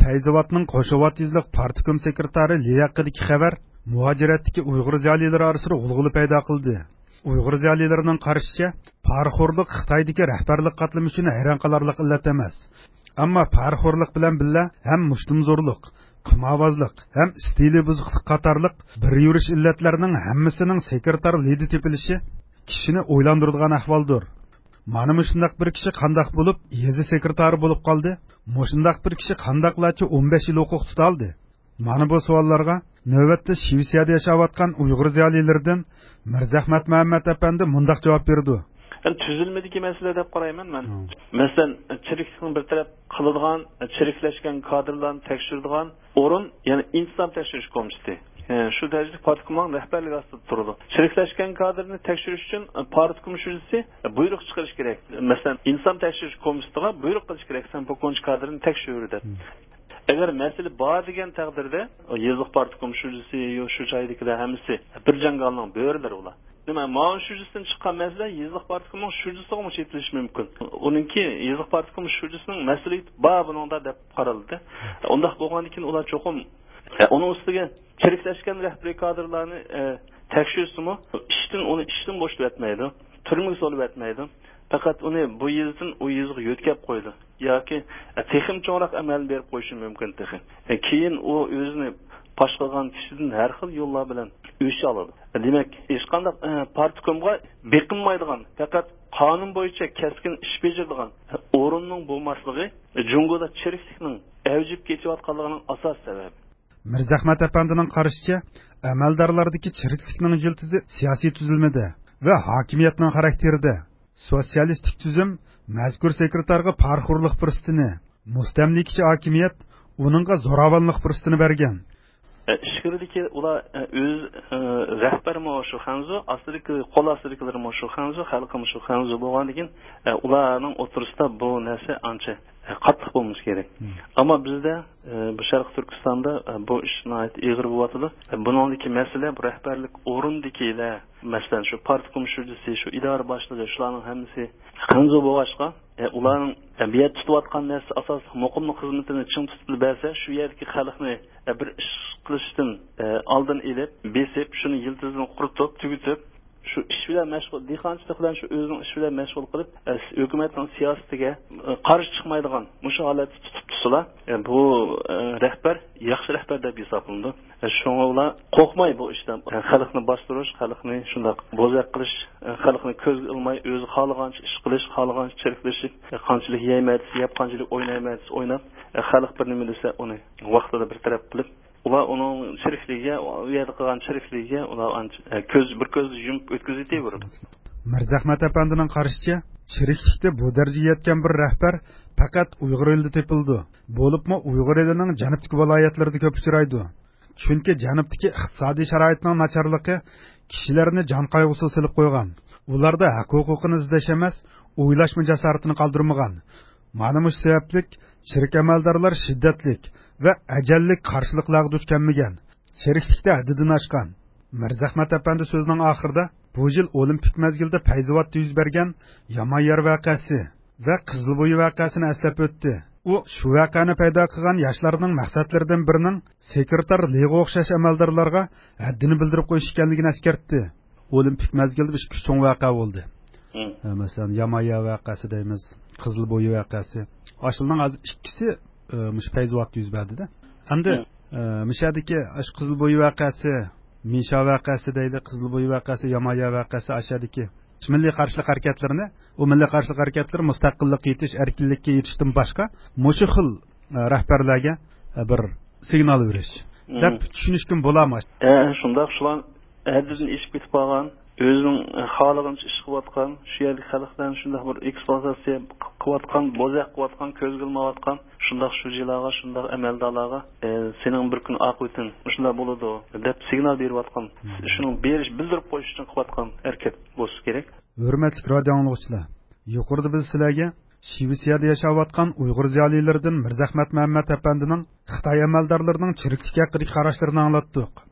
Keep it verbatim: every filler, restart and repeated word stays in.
Fayzavatning Qo'shavat yuzliq partikum sekretari Li haqidagi xabar muhojiratdagi Uyg'ur ziyolilari orasida g'ulg'ula paydo qildi. Uyg'ur ziyolilarining qarashicha, parxo'rlik Xitoydagi rahbarlik qatlami uchun hayron qolarlik illat emas. Ammo parxo'rlik bilan birga ham mushtumzo'rlik, qimavozlik ham stili buzuqlik qatorliq bir yurish illatlarining hammasining sekretar Lida tepilishi kishini o'ylantiradigan ahvoldir. Mana mushundaq bir kishi qandaq bo'lib, yezi sekretari bo'lib qoldi? Mushundaq bir kishi qandaqlarcha o'n besh yil huquq tutaldi? Mana bu savollarga navbatda Shvetsiyada yashayotgan Uyg'ur ziyolilaridan Mirzahmat Muhammad apandi mundaq javob berdi. Yani tüzülmedeki mesele de qarayman ben. Hmm. Mesela çiriklikning bir taraf qiladigan, çirikleşken kadrlarni tekshiradigan o'rin, yani inson tekshirish komiteti. Yani şu derecede partikumning rahbarligi ostida turadi. Çirikleşken kadrni tekshirish uchun partikum shujisi buyruq chiqarish kerak. Mesela inson tekshirish komitetiga buyruq qilish kerak. Sen bu konç kadrni tekshir deb. Eğer mesele bor degan taqdirda, yezliq partikum shujisi yo shu joydagilar hammasi bir jangalning bo'rilar ular. Nima, ma'un shujisidan chiqqan masala yezliq partikumning shujisiga ham chetilishi mumkin. Uningki yezliq partikum shujisining masuliyati bor buningda deb qaraldi. Undaq bo'lgandan keyin ular cho'qim onun ustiga chiriklashgan rahbariy kadrlarni tekshirsimi, ishdan uni ishdan bo'shatib etmaydi, turmaga solib etmaydi. Faqat uni bu yezdan u yezga yo'tkab qo'ydi yoki texim cho'roq amal berib qo'yishi mumkin texim. Keyin u o'zini pash qilgan kishidan har xil yo'llar bilan o'sh oladi. Demak, hech qanday partikumga beqinmaydigan, faqat qonun bo'yicha keskin ish bajaradigan o'rinning bo'lmasligi Jungoda chiriklikning avjib ketayotganligining asos sababi. Mirzahmat apandining qarashicha, amaldorlardagi chiriklikning jiltizi siyosiy tuzilmada va hokimiyatning xarakterida. Sotsialistik tuzum mazkur sekretarga parxo'rlik fursatini, mustamlikchi hokimiyat uningga zo'ravonlik fursatini bergan. Ishkirdiki ular o'z rahbarimi shu Xanzo, aslidagi qo'l ostidagilarimi shu Xanzo, xalqim shu Xanzo bo'lganligidan ularning o'tirisida bu narsa ancha qattiq bo'lmoq kerak. Ammo bizda bu Sharq Turkistonda bu ish nihoyat og'ir bo'lyapti. Buningdagi masala bu rahbarlik o'rindikilar, masalan shu partikum shujisi, shu idora boshlig'i shularning hammasi Xanzo bo'lg'achqa, ularning tabiat tutayotgan narsa asosli muqimlik xizmatini ching tutib bersa, shu yerdagi xalqni bir ish qilishdan oldin elib, besib, shuni yiltizini quritib, tugitib, shu ish bilan mashg'ul, dehqonchilik bilan shu o'zining ish bilan mashg'ul qilib, hukumatning siyosatiga qarshi chiqmaydigan mushu holatni tutib tursalar, bu rahbar yaxshi rahbar deb hisoblanadi. Shunga ular qo'rqmay bu ishdan xalqni bostirish, xalqni shundoq bo'zaq qilish, xalqni ko'z ilmay o'zi xohlagancha ish qilish, xohlagancha chiriklashib, qanchalik yeymaydi, yeb qanchalik o'ynaymaydi, o'ynab, xalq bir nima desa uni vaqtida bir taraf qilib ular onun chirikligiga, u yerda qilgan chirikligiga ular ko'z bir ko'zni yumib o'tkazib beradi. Mirzahmat apandining qarashicha, chiriklikda bu darajaga yetgan bir rahbar faqat Uyg'ur elida topildi. Bo'libmi Uyg'ur elining janubdagi viloyatlarida ko'p uchraydi. Chunki janubdagi iqtisodiy sharoitning nacharligi kishilarni jon qayg'usiga solib qo'ygan. Ularda haq-huquqini izlash emas, o'ylashma jasoratini qoldirmagan. Mana shu sababli chirik amaldorlar shiddatlik va ajallik qarshiliklarga duch kelmagan. Chiriklikda haddidan oshgan. Mirzahmat apandi so'zining oxirida bu yil olimpik mezgilda Fayzavatda yuz bergan Yamayar voqeasi va Qizilbo'yi voqeasini eslab o'tdi. U shu voqeani paydo qilgan yoshlarning maqsadlaridan birining sekretar Liga o'xshash amaldorlarga haddini bildirib qo'yish ekanligini eskartdi. Olimpik mezgilda ikki cho'ng voqea bo'ldi. Masalan, Yamayar voqeasi deymiz, Qizilbo'yi voqeasi. Aslında hozir ikkisi mush Fayzavatda yuz berdi-da. Hamda mishadagi ash Qizilbo'yi voqeasi, Misha voqeasi deydi, Qizilbo'yi voqeasi, Yamayar voqeasi ashadagi milliy qarshilik harakatlarini, u milliy qarshilik harakatlar mustaqillikka yetish, erkinlikka yetishdan boshqa mushu xil rahbarlarga bir signal berish deb tushunishkim bo'ladimi? E, shundoq shular haddidan eshib ketib qolgan, o'zining xohlagancha ish qilayotgan, shu yerlik xalqdan shundoq bir eksploatatsiya qilayotgan, bo'zaq qilayotgan, ko'z qilmayotgan, shundoq shujilarga, shundoq amaldorlarga e, sening bir kun oqibating shunday bo'ladi deb signal berayotgan, shuni berish, bildirib qo'yish uchun qilayotgan harakat bo'lsa kerak. Hurmatli radio anglovchilar, yuqorida biz sizlarga Shvetsiyada yashayotgan Uyg'ur ziyolilaridan Mirzahmat Muhammad apandining Xitoy amaldorlarining chiriklik haqidagi qarashlarini anglatdik.